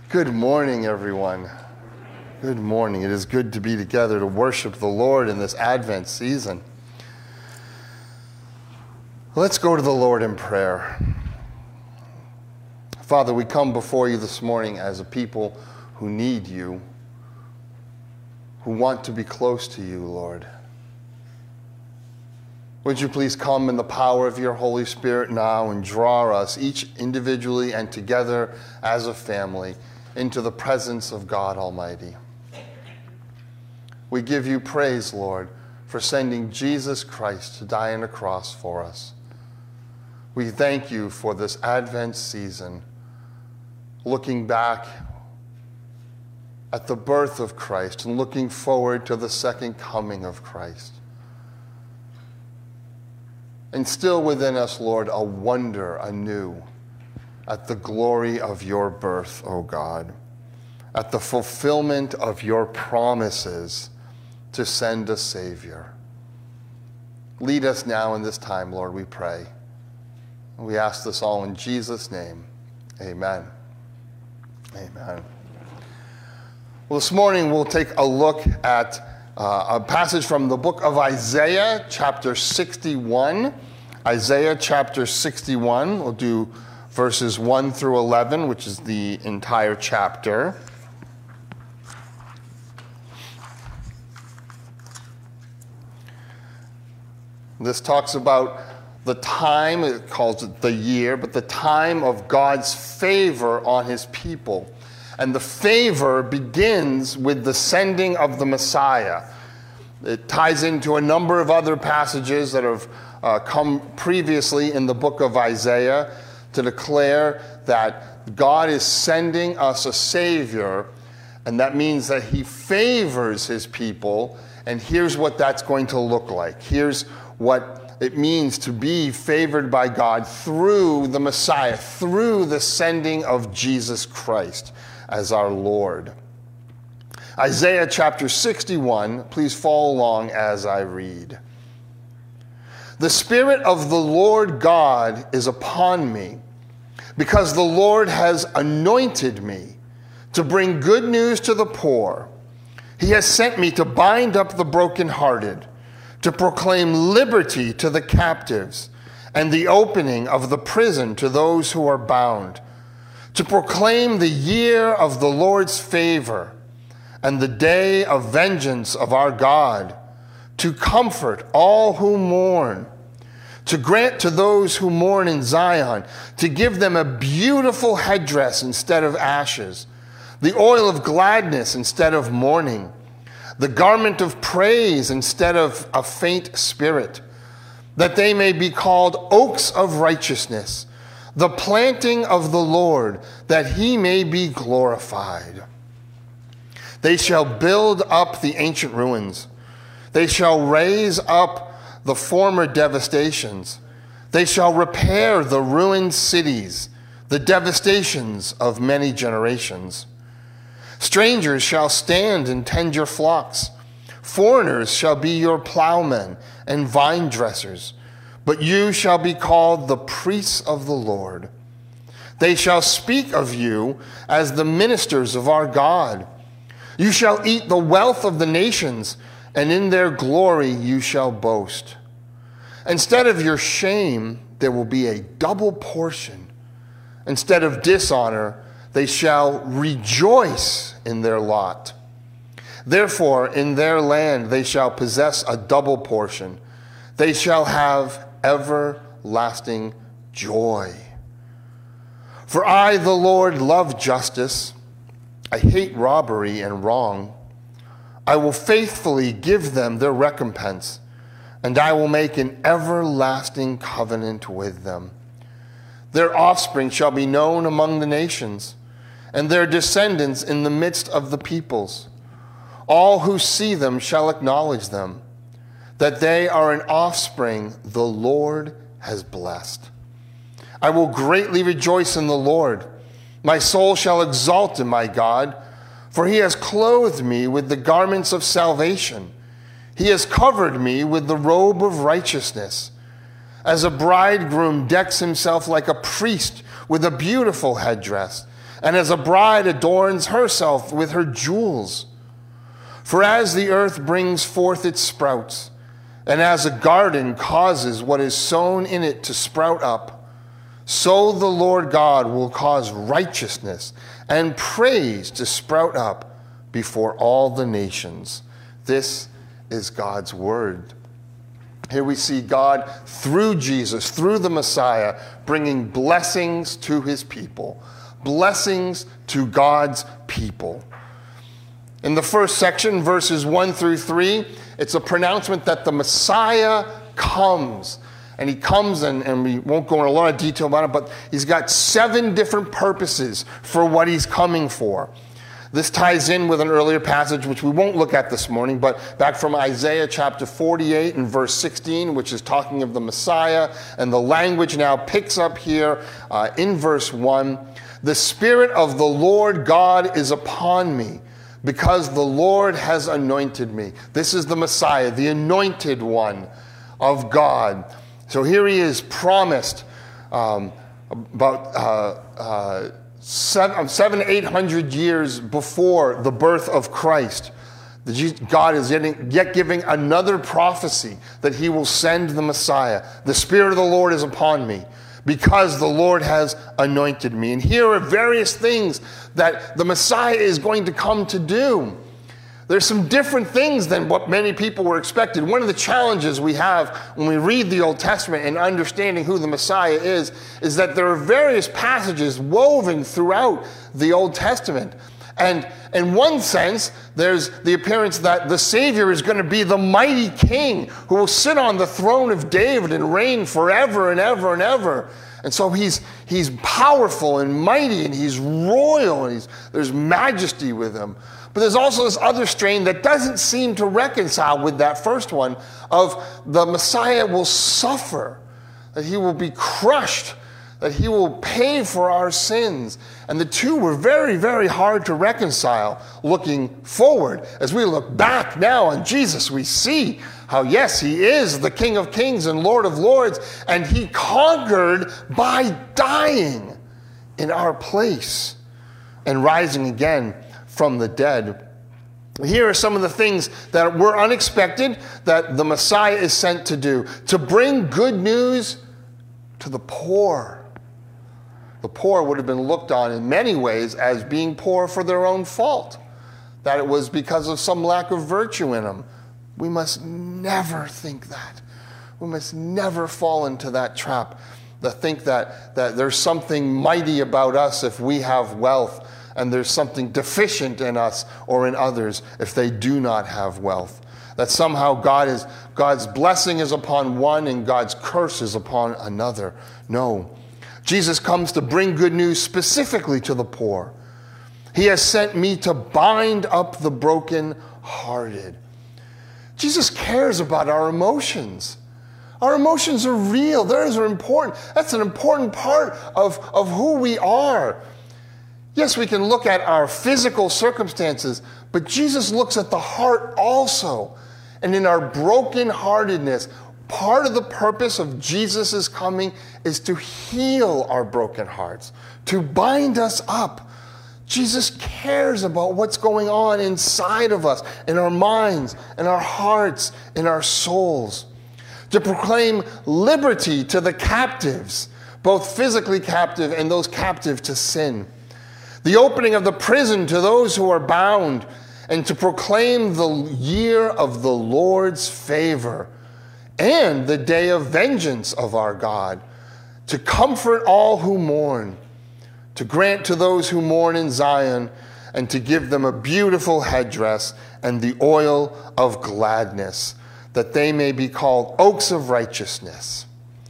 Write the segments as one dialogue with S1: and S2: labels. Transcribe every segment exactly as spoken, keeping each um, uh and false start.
S1: Good morning, everyone. Good morning. It is good to be together to worship the Lord in this Advent season. Let's go to the Lord in prayer. Father, we come before you this morning as a people who need you, who want to be close to you, Lord. Would you please come in the power of your Holy Spirit now and draw us each individually and together as a family into the presence of God Almighty. We give you praise, Lord, for sending Jesus Christ to die on a cross for us. We thank you for this Advent season, looking back at the birth of Christ and looking forward to the second coming of Christ. Instill within us, Lord, a wonder anew at the glory of your birth, O God, at the fulfillment of your promises to send a Savior. Lead us now in this time, Lord, we pray. We ask this all in Jesus' name. Amen. Amen. Well, this morning we'll take a look at uh, a passage from the book of Isaiah, chapter sixty-one. Isaiah chapter sixty-one. We'll do verses one through eleven, which is the entire chapter. This talks about the time, it calls it the year, but the time of God's favor on his people. And the favor begins with the sending of the Messiah. It ties into a number of other passages that have uh, come previously in the book of Isaiah to declare that God is sending us a Savior, and that means that he favors his people, and here's what that's going to look like. Here's what it means to be favored by God through the Messiah, through the sending of Jesus Christ as our Lord. Isaiah chapter sixty-one, please follow along as I read. The Spirit of the Lord God is upon me, because the Lord has anointed me to bring good news to the poor. He has sent me to bind up the brokenhearted, to proclaim liberty to the captives, and the opening of the prison to those who are bound, to proclaim the year of the Lord's favor and the day of vengeance of our God, to comfort all who mourn, to grant to those who mourn in Zion, to give them a beautiful headdress instead of ashes, the oil of gladness instead of mourning, the garment of praise instead of a faint spirit, that they may be called oaks of righteousness, the planting of the Lord, that he may be glorified. They shall build up the ancient ruins. They shall raise up the former devastations. They shall repair the ruined cities, the devastations of many generations. Strangers shall stand and tend your flocks. Foreigners shall be your plowmen and vine dressers. But you shall be called the priests of the Lord. They shall speak of you as the ministers of our God. You shall eat the wealth of the nations, and in their glory you shall boast. Instead of your shame, there will be a double portion. Instead of dishonor, they shall rejoice in their lot. Therefore, in their land they shall possess a double portion. They shall have everlasting joy. For I, the Lord, love justice. I hate robbery and wrong. I will faithfully give them their recompense, and I will make an everlasting covenant with them. Their offspring shall be known among the nations, and their descendants in the midst of the peoples. All who see them shall acknowledge them, that they are an offspring the Lord has blessed. I will greatly rejoice in the Lord. My soul shall exult in my God, for he has clothed me with the garments of salvation. He has covered me with the robe of righteousness. As a bridegroom decks himself like a priest with a beautiful headdress, and as a bride adorns herself with her jewels. For as the earth brings forth its sprouts, and as a garden causes what is sown in it to sprout up, so the Lord God will cause righteousness and praise to sprout up before all the nations. This is God's word. Here we see God, through Jesus, through the Messiah, bringing blessings to his people. Blessings to God's people. In the first section, verses one through three, it's a pronouncement that the Messiah comes. And he comes, and, and we won't go into a lot of detail about it, but he's got seven different purposes for what he's coming for. This ties in with an earlier passage, which we won't look at this morning, but back from Isaiah chapter forty-eight and verse sixteen, which is talking of the Messiah, and the language now picks up here uh, in verse one. The Spirit of the Lord God is upon me, because the Lord has anointed me. This is the Messiah, the anointed one of God. So here he is promised um, about uh, uh, seven, seven, eight hundred years before the birth of Christ. God is yet, yet giving another prophecy that he will send the Messiah. The Spirit of the Lord is upon me, because the Lord has anointed me. And here are various things that the Messiah is going to come to do. There's some different things than what many people were expected. One of the challenges we have when we read the Old Testament and understanding who the Messiah is, is that there are various passages woven throughout the Old Testament. And in one sense, there's the appearance that the Savior is going to be the mighty king who will sit on the throne of David and reign forever and ever and ever. And so he's, he's powerful and mighty, and he's royal, and he's, there's majesty with him. But there's also this other strain that doesn't seem to reconcile with that first one of the Messiah will suffer, that he will be crushed, that he will pay for our sins. And the two were very, very hard to reconcile looking forward. As we look back now on Jesus, we see how, yes, he is the King of Kings and Lord of Lords, and he conquered by dying in our place and rising again from the dead. Here are some of the things that were unexpected that the Messiah is sent to do: to bring good news to the poor. The poor would have been looked on in many ways as being poor for their own fault, that it was because of some lack of virtue in them. We must never think that. We must never fall into that trap, to think that, that there's something mighty about us if we have wealth, and there's something deficient in us or in others if they do not have wealth. That somehow God is, God's blessing is upon one and God's curse is upon another. No. Jesus comes to bring good news specifically to the poor. He has sent me to bind up the brokenhearted. Jesus cares about our emotions. Our emotions are real. Those are important. That's an important part of, of who we are. Yes, we can look at our physical circumstances, but Jesus looks at the heart also. And in our brokenheartedness, part of the purpose of Jesus' coming is to heal our broken hearts, to bind us up. Jesus cares about what's going on inside of us, in our minds, in our hearts, in our souls. To proclaim liberty to the captives, both physically captive and those captive to sin. The opening of the prison to those who are bound, and to proclaim the year of the Lord's favor and the day of vengeance of our God, to comfort all who mourn, to grant to those who mourn in Zion, and to give them a beautiful headdress and the oil of gladness, that they may be called oaks of righteousness,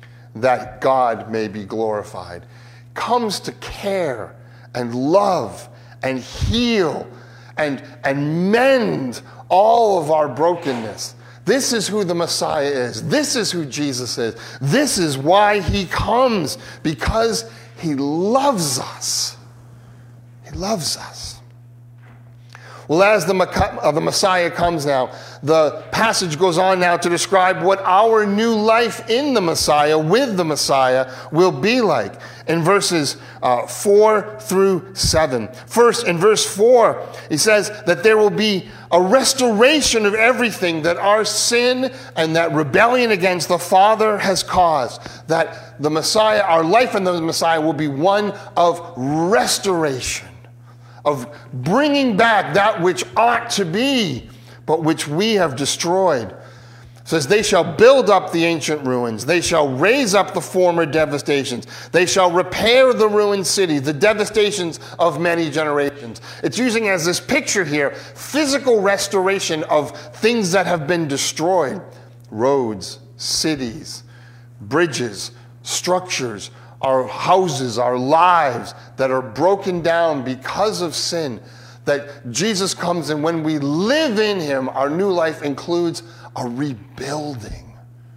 S1: that God may be glorified. Comes to care and love and heal and, and mend all of our brokenness. This is who the Messiah is. This is who Jesus is. This is why he comes, because he loves us. He loves us. Well, as the, uh, the Messiah comes now, the passage goes on now to describe what our new life in the Messiah, with the Messiah, will be like in verses uh, four through seven. First, in verse four, he says that there will be a restoration of everything that our sin and that rebellion against the Father has caused. That the Messiah, our life in the Messiah, will be one of restoration, of bringing back that which ought to be, but which we have destroyed. It says, they shall build up the ancient ruins. They shall raise up the former devastations. They shall repair the ruined city, the devastations of many generations. It's using as this picture here, physical restoration of things that have been destroyed. Roads, cities, bridges, structures, our houses, our lives that are broken down because of sin. That Jesus comes, and when we live in him, our new life includes a rebuilding,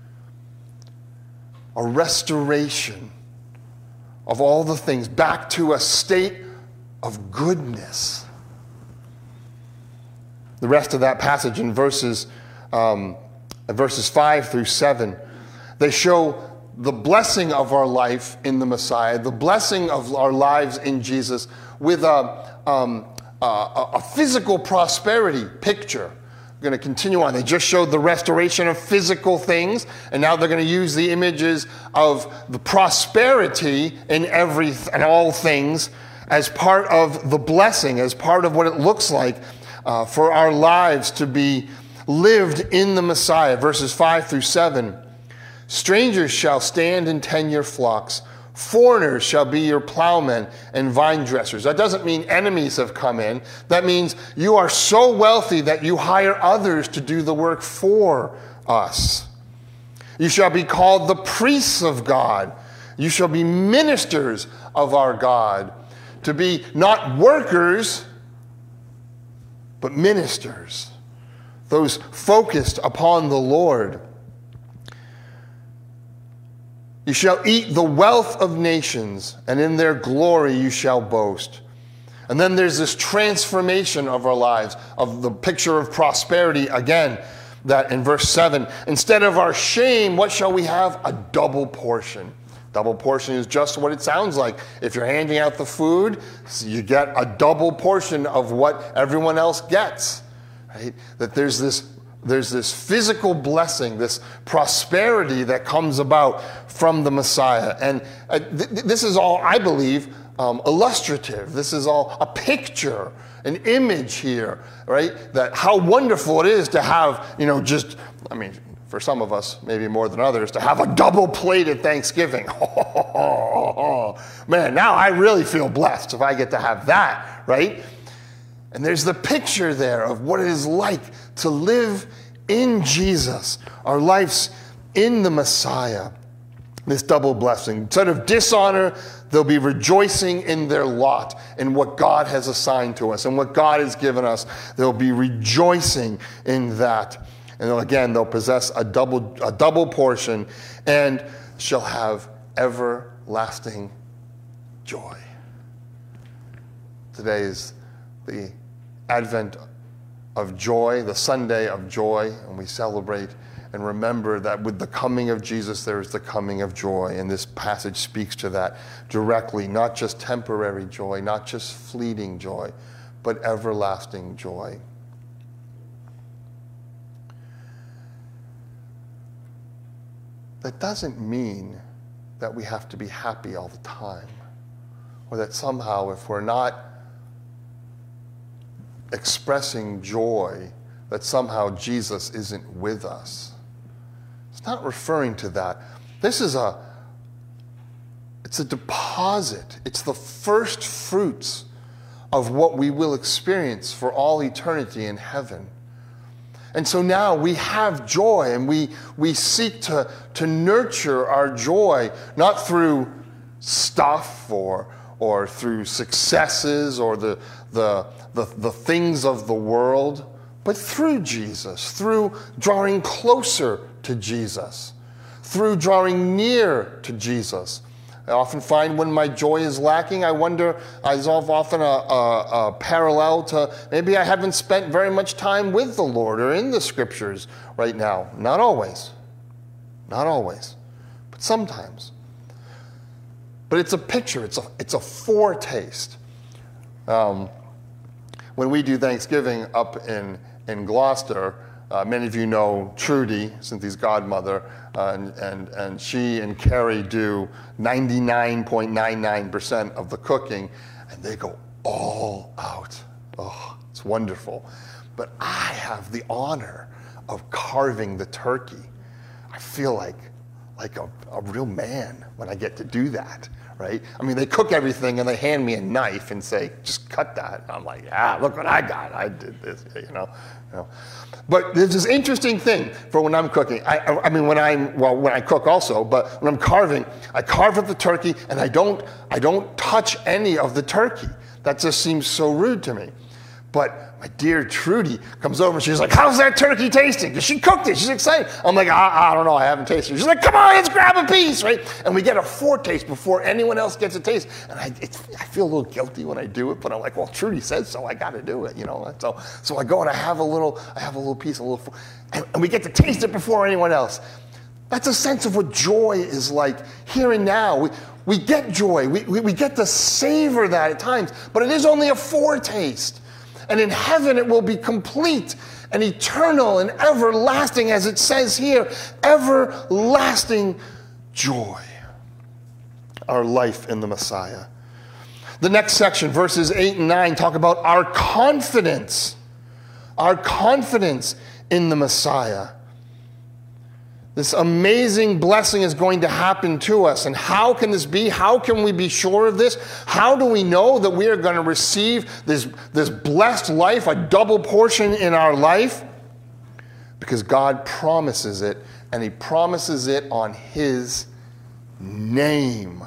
S1: a restoration of all the things back to a state of goodness. The rest of that passage in verses, um, verses five through seven, they show the blessing of our life in the Messiah, the blessing of our lives in Jesus, with a, um, a, a physical prosperity picture. I'm going to continue on. They just showed the restoration of physical things, and now they're going to use the images of the prosperity in every and all things as part of the blessing, as part of what it looks like uh, for our lives to be lived in the Messiah. Verses five through seven. Strangers shall stand and tend your flocks. Foreigners shall be your plowmen and vine dressers. That doesn't mean enemies have come in. That means you are so wealthy that you hire others to do the work for us. You shall be called the priests of God. You shall be ministers of our God. To be not workers, but ministers. Those focused upon the Lord. You shall eat the wealth of nations, and in their glory you shall boast. And then there's this transformation of our lives, of the picture of prosperity again, that in verse seven, instead of our shame, what shall we have? A double portion. Double portion is just what it sounds like. If you're handing out the food, you get a double portion of what everyone else gets. Right? That there's this There's this physical blessing, this prosperity that comes about from the Messiah. And uh, th- this is all, I believe, um, illustrative. This is all a picture, an image here, right? That how wonderful it is to have, you know, just, I mean, for some of us, maybe more than others, to have a double plate at Thanksgiving. Man, now I really feel blessed if I get to have that, right? And there's the picture there of what it is like to live in Jesus, our lives in the Messiah, this double blessing. Instead of dishonor, they'll be rejoicing in their lot, in what God has assigned to us and what God has given us. They'll be rejoicing in that. And again, they'll possess a double, a double portion and shall have everlasting joy. Today is the Advent of joy, the Sunday of joy, and we celebrate and remember that with the coming of Jesus, there is the coming of joy. And this passage speaks to that directly, not just temporary joy, not just fleeting joy, but everlasting joy. That doesn't mean that we have to be happy all the time, or that somehow if we're not expressing joy, that somehow Jesus isn't with us. It's not referring to that. This is a, it's a deposit. It's the first fruits of what we will experience for all eternity in heaven. And so now we have joy, and we, we seek to, to nurture our joy, not through stuff or, or through successes or the, the, the, the things of the world, but through Jesus, through drawing closer to Jesus, through drawing near to Jesus. I often find when my joy is lacking, I wonder, is often a, a, a parallel to maybe I haven't spent very much time with the Lord or in the scriptures right now. Not always. Not always. But sometimes. But it's a picture. It's a, it's a foretaste. Um, when we do Thanksgiving up in, in Gloucester, uh, many of you know Trudy, Cynthia's godmother, uh, and, and, and she and Carrie do ninety-nine point nine nine percent of the cooking, and they go all out. Oh, it's wonderful. But I have the honor of carving the turkey. I feel like, like a, a real man when I get to do that. Right? I mean, they cook everything and they hand me a knife and say, just cut that. And I'm like, ah, look what I got. I did this, you know. You know. But there's this interesting thing for when I'm cooking. I, I mean, when I'm, well, when I cook also, but when I'm carving, I carve up the turkey and I don't, I don't touch any of the turkey. That just seems so rude to me. But my dear Trudy comes over and she's like, how's that turkey tasting? Because she cooked it. She's excited. I'm like, I, I don't know. I haven't tasted it. She's like, come on, let's grab a piece, right? And we get a foretaste before anyone else gets a taste. And I, it's, I feel a little guilty when I do it, but I'm like, well, Trudy says so. I got to do it, you know. So, so I go and I have a little, I have a little piece, a little, and, and we get to taste it before anyone else. That's a sense of what joy is like here and now. We, we get joy. We, we, we get to savor that at times, but it is only a foretaste. And in heaven it will be complete and eternal and everlasting, as it says here, everlasting joy. Our life in the Messiah. The next section, verses eight and nine, talk about our confidence. Our confidence in the Messiah. This amazing blessing is going to happen to us. And how can this be? How can we be sure of this? How do we know that we are going to receive this, this blessed life, a double portion in our life? Because God promises it, and he promises it on his name.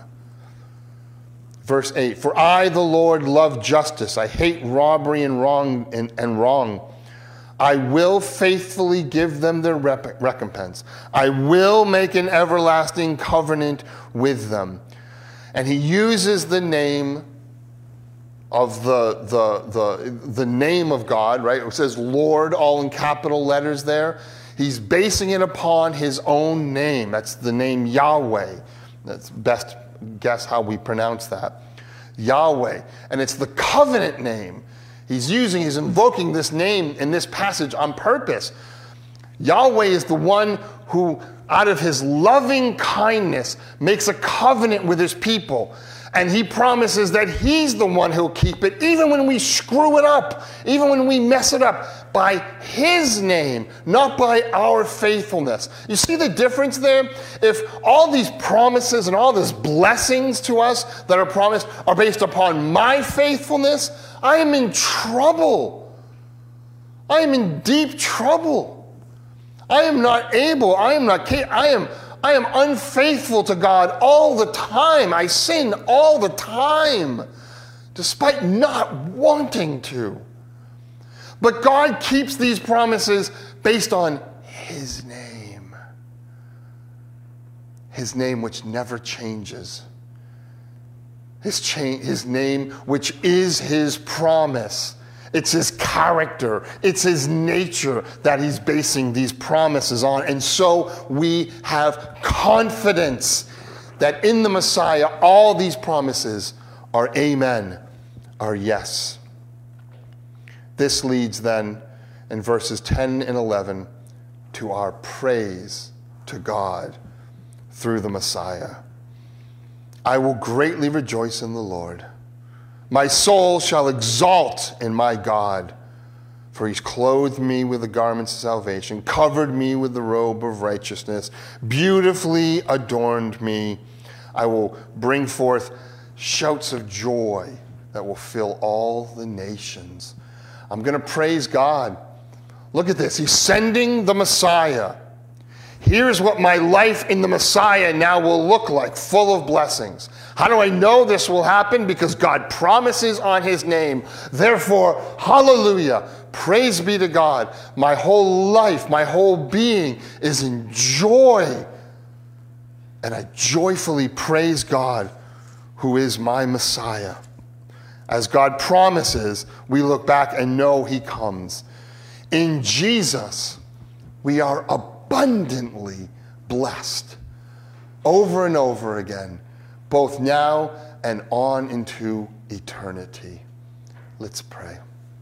S1: Verse eight, for I, the Lord, love justice. I hate robbery and wrong. And, and wrong. I will faithfully give them their rep- recompense. I will make an everlasting covenant with them. And he uses the name of the, the, the, the name of God, right? It says Lord, all in capital letters there. He's basing it upon his own name. That's the name Yahweh. That's best guess how we pronounce that. Yahweh. And it's the covenant name. He's using, he's invoking this name in this passage on purpose. Yahweh is the one who, out of his loving kindness, makes a covenant with his people. And he promises that he's the one who'll keep it, even when we screw it up, even when we mess it up, by his name, not by our faithfulness. You see the difference there? If all these promises and all these blessings to us that are promised are based upon my faithfulness, I am in trouble. I am in deep trouble. I am not able, I am not capable, I am I am unfaithful to God all the time. I sin all the time, despite not wanting to. But God keeps these promises based on his name. His name which never changes. His, cha- his name which is his promise. It's his character, it's his nature that he's basing these promises on. And so we have confidence that in the Messiah, all these promises are amen, are yes. This leads then in verses ten and eleven to our praise to God through the Messiah. I will greatly rejoice in the Lord. My soul shall exalt in my God, for he's clothed me with the garments of salvation, covered me with the robe of righteousness, beautifully adorned me. I will bring forth shouts of joy that will fill all the nations. I'm going to praise God. Look at this. He's sending the Messiah. Here's what my life in the Messiah now will look like, full of blessings. How do I know this will happen? Because God promises on his name. Therefore, hallelujah, praise be to God. My whole life, my whole being is in joy And I joyfully praise God, who is my Messiah. As God promises, we look back and know he comes. In Jesus, we are abundantly blessed over and over again, both now and on into eternity. Let's pray.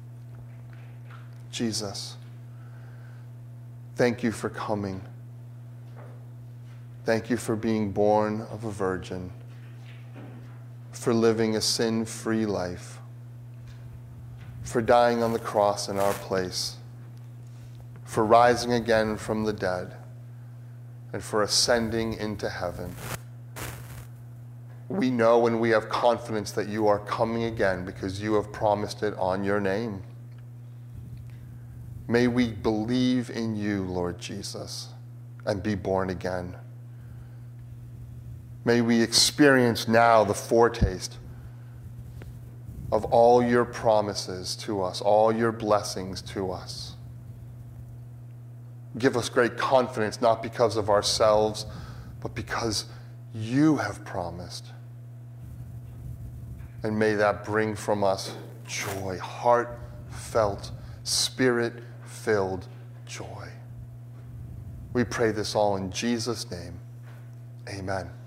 S1: Jesus, thank you for coming. Thank you for being born of a virgin, for living a sin-free life, for dying on the cross in our place, for rising again from the dead, and for ascending into heaven. We know and we have confidence that you are coming again because you have promised it on your name. May we believe in you, Lord Jesus, and be born again. May we experience now the foretaste of all your promises to us, all your blessings to us. Give us great confidence, not because of ourselves, but because you have promised. And may that bring from us joy, heartfelt, spirit-filled joy. We pray this all in Jesus' name. Amen.